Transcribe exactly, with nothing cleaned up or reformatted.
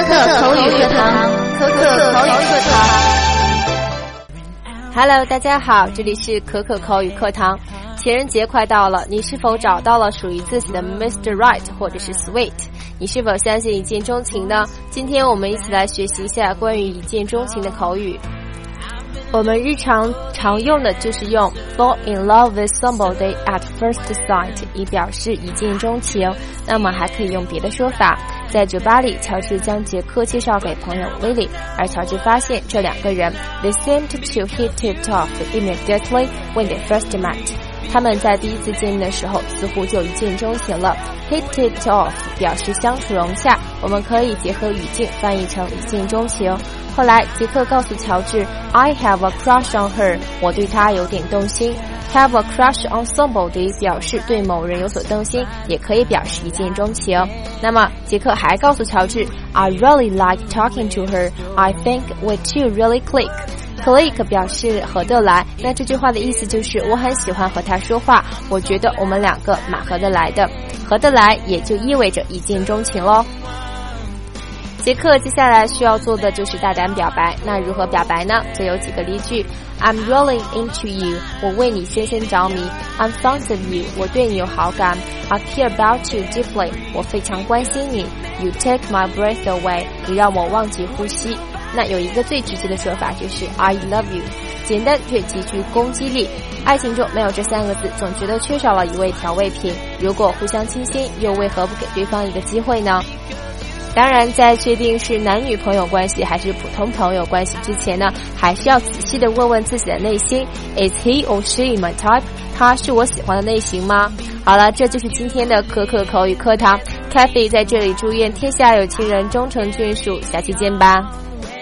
可口语课堂，可可口语课堂。Hello， 大家好，这里是可可口语课堂。情人节快到了，你是否找到了属于自己的 Mister Right 或者是 Sweet？ 你是否相信一见钟情呢？今天我们一起来学习一下关于一见钟情的口语。我们日常常用的就是用 fall in love with somebody at first sight 以表示一见钟情。那么还可以用别的说法，在酒吧里，乔治将杰克介绍给朋友 Lily， 而乔治发现这两个人 they seemed to hit it off immediately when they first met。他们在第一次见面的时候似乎就一见钟情了。 hit it off 表示相处融洽，我们可以结合语境翻译成一见钟情。后来杰克告诉乔治 I have a crush on her， 我对她有点动心。 have a crush on somebody 表示对某人有所动心，也可以表示一见钟情。那么杰克还告诉乔治 I really like talking to her， I think we two really click。Click 表示合得来，那这句话的意思就是我很喜欢和他说话，我觉得我们两个蛮合得来的。合得来也就意味着一见钟情咯。杰克接下来需要做的就是大胆表白，那如何表白呢？就有几个例句。 I'm really into you， 我为你深深着迷。 I'm fond of you， 我对你有好感。 I care about you deeply， 我非常关心你。 You take my breath away， 你让我忘记呼吸。那有一个最直接的说法就是 I love you， 简单却极具攻击力。爱情中没有这三个字，总觉得缺少了一味调味品。如果互相倾心，又为何不给对方一个机会呢？当然在确定是男女朋友关系还是普通朋友关系之前呢，还是要仔细的问问自己的内心， Is he or she my type？ 他是我喜欢的类型吗？好了，这就是今天的可可口语课堂。 Kathy 在这里祝愿天下有情人终成眷属，下期见吧。